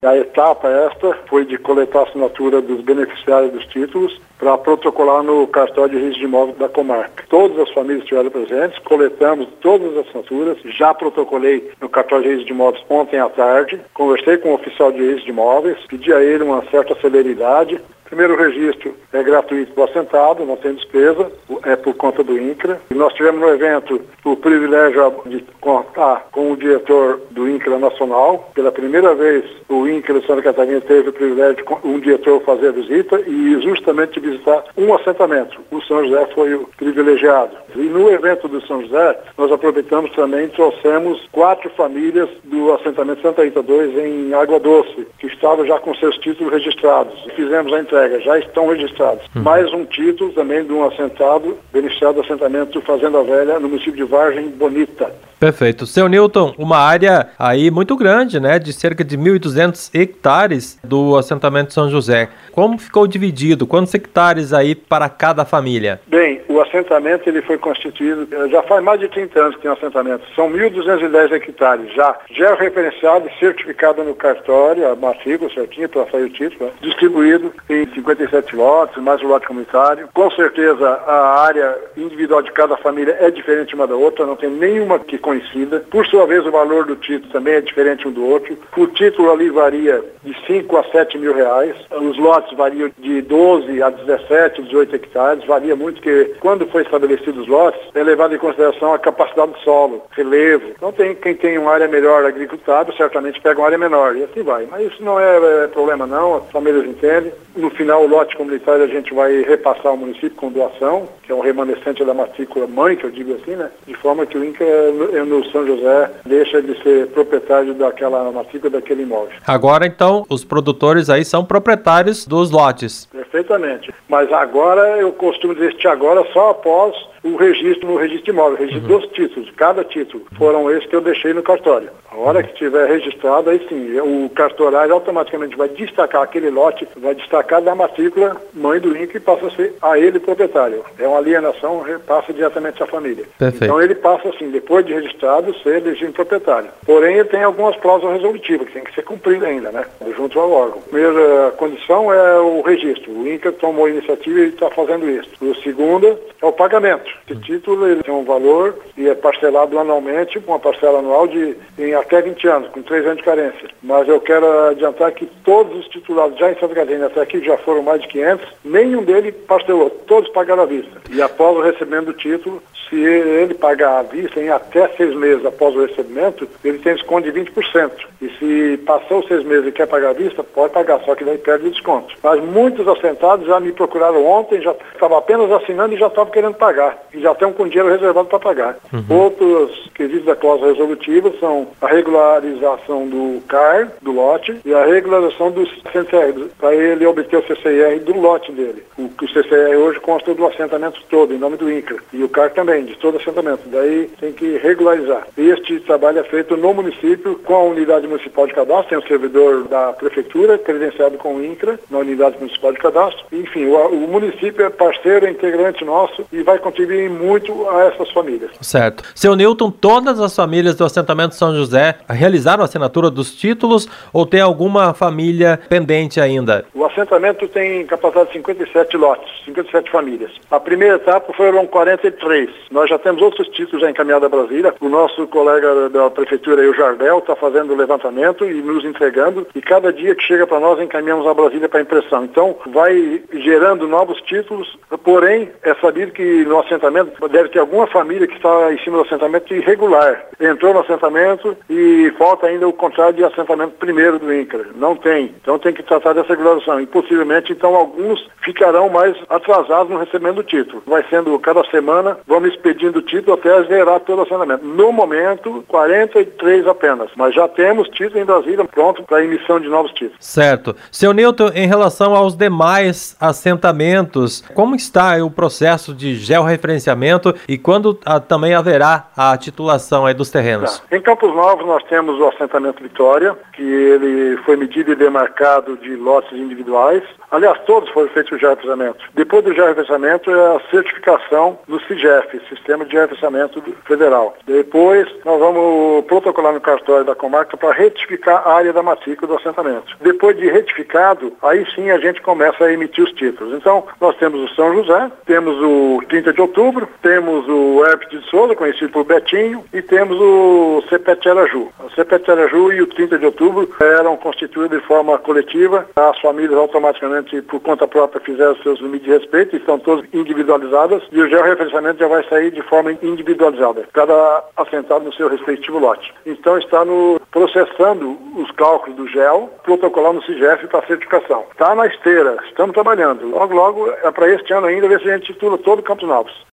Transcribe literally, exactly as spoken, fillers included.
A etapa esta foi de coletar a assinatura dos beneficiários dos títulos para protocolar no cartório de registro de imóveis da comarca. Todas as famílias estiveram presentes, coletamos todas as assinaturas, já protocolei no cartório de registro de imóveis ontem à tarde, conversei com o oficial de registro de imóveis, pedi a ele uma certa celeridade. Primeiro registro é gratuito para o assentado, não tem despesa, é por conta do INCRA. E nós tivemos no evento o privilégio de contar com o diretor do INCRA Nacional. Pela primeira vez, o INCRA de Santa Catarina teve o privilégio de um diretor fazer a visita e justamente visitar um assentamento. O São José foi o privilegiado. E no evento do São José, nós aproveitamos também e trouxemos quatro famílias do assentamento Santa Rita dois em Água Doce, que estavam já com seus títulos registrados. Fizemos a entrega, já estão registrados. Hum. Mais um título também de um assentado, beneficiado do assentamento Fazenda Velha, no município de Vargem Bonita. Perfeito. Seu Newton, uma área aí muito grande, né, de cerca de mil e duzentos hectares do assentamento São José. Como ficou dividido? Quantos hectares aí para cada família? Bem, o assentamento ele foi constituído, já faz mais de trinta anos que tem um assentamento. São mil duzentos e dez hectares já. Já é referenciado e certificado no cartório, a matrícula certinha para sair o título, né? Distribuído em cinquenta e sete lotes, mais o lote comunitário. Com certeza a área individual de cada família é diferente uma da outra, não tem nenhuma que conhecida. Por sua vez, o valor do título também é diferente um do outro. O título ali varia de cinco a sete mil reais. Os lotes variam de doze a dezessete, dezoito hectares. Varia muito, porque quando foi estabelecido os lotes, é levado em consideração a capacidade do solo, relevo. Então, tem, quem tem uma área melhor agricultável, certamente pega uma área menor. E assim vai. Mas isso não é, é problema não, as famílias entendem. No final, o lote comunitário a gente vai repassar ao município com doação, que é um remanescente da matrícula mãe, que eu digo assim, né? De forma que o INCRA no São José deixa de ser proprietário daquela matrícula, daquele imóvel. Agora, então, os produtores aí são proprietários dos lotes. Perfeitamente. Mas agora, eu costumo dizer este agora só após o registro no registro de imóvel, registro uhum. dos títulos, cada título. Foram esses que eu deixei no cartório. A hora que tiver registrado, aí sim, o cartorário automaticamente vai destacar aquele lote, vai destacar da matrícula mãe do INCRA e passa a ser a ele proprietário. É uma alienação, passa diretamente à família. Perfeito. Então ele passa assim, depois de registrado, ser legítimo proprietário. Porém, ele tem algumas cláusulas resolutivas que tem que ser cumprida ainda, né? Junto ao órgão. A primeira condição é o registro. O INCRA tomou a iniciativa e está fazendo isso. O segundo é o pagamento. Esse título ele tem um valor e é parcelado anualmente, uma parcela anual de em até vinte anos, com três anos de carência. Mas eu quero adiantar que todos os titulados já em Santa Catarina, até aqui já foram mais de quinhentos, nenhum deles parcelou, todos pagaram à vista. E após o recebimento do título, se ele pagar à vista em até seis meses após o recebimento, ele tem desconto de vinte por cento. E se passou seis meses e quer pagar à vista, pode pagar, só que daí perde o desconto. Mas muitos assentados já me procuraram ontem, já estava apenas assinando e já estavam querendo pagar. E já estão com dinheiro reservado para pagar. Uhum. Outros quesitos da cláusula resolutiva são a regularização do C A R, do lote, e a regularização do C C R, para ele obter o C C R do lote dele. O, o C C R hoje consta do assentamento todo, em nome do INCRA. E o C A R também, de todo assentamento. Daí tem que regularizar. Este trabalho é feito no município, com a unidade municipal de cadastro, tem um servidor da prefeitura, credenciado com o INCRA, na unidade municipal de cadastro. Enfim, o, o município é parceiro, é integrante nosso e vai contribuir muito a essas famílias. Certo. Seu Newton, todas as famílias do assentamento São José realizaram a assinatura dos títulos ou tem alguma família pendente ainda? O assentamento tem capacidade de cinquenta e sete lotes, cinquenta e sete famílias. A primeira etapa foram quarenta e três. Nós já temos outros títulos já encaminhados a Brasília. O nosso colega da prefeitura, o Jardel, está fazendo o levantamento e nos entregando. E cada dia que chega para nós, encaminhamos a Brasília para impressão. Então, vai gerando novos títulos. Porém, é sabido que no assentamento deve ter alguma família que está em cima do assentamento irregular. Entrou no assentamento e falta ainda o contrato de assentamento primeiro do INCRA. Não tem. Então, tem que tratar dessa regularização. E possivelmente, então, alguns ficarão mais atrasados no recebimento do título. Vai sendo cada semana, vamos expedindo o título até zerar todo o assentamento. No momento, quarenta e três apenas. Mas já temos título em Brasília pronto para emissão de novos títulos. Certo. Seu Newton, em relação aos demais mais assentamentos. Como está o processo de georreferenciamento e quando ah, também haverá a titulação aí dos terrenos? Tá. Em Campos Novos nós temos o assentamento Vitória, que ele foi medido e demarcado de lotes individuais. Aliás, todos foram feitos o georreferenciamento. Depois do georreferenciamento é a certificação do CIGEF, Sistema de Georreferenciamento Federal. Depois nós vamos protocolar no cartório da comarca para retificar a área da matrícula do assentamento. Depois de retificado, aí sim a gente começa a emitir os títulos. Então, nós temos o São José, temos o trinta de outubro, temos o Herpes de Souza, conhecido por Betinho, e temos o Cepete Araju. O Cepete Araju e o trinta de outubro eram constituídos de forma coletiva. As famílias automaticamente, por conta própria, fizeram seus limites de respeito, estão todas individualizadas, e o georreferenciamento já vai sair de forma individualizada, cada assentado no seu respectivo lote. Então, está no, processando os cálculos do gel, protocolar no CIGEF para certificação. Está na esteira, estamos trabalhando. Logo, logo, é para este ano ainda, ver se a gente titula todo Campos Novos.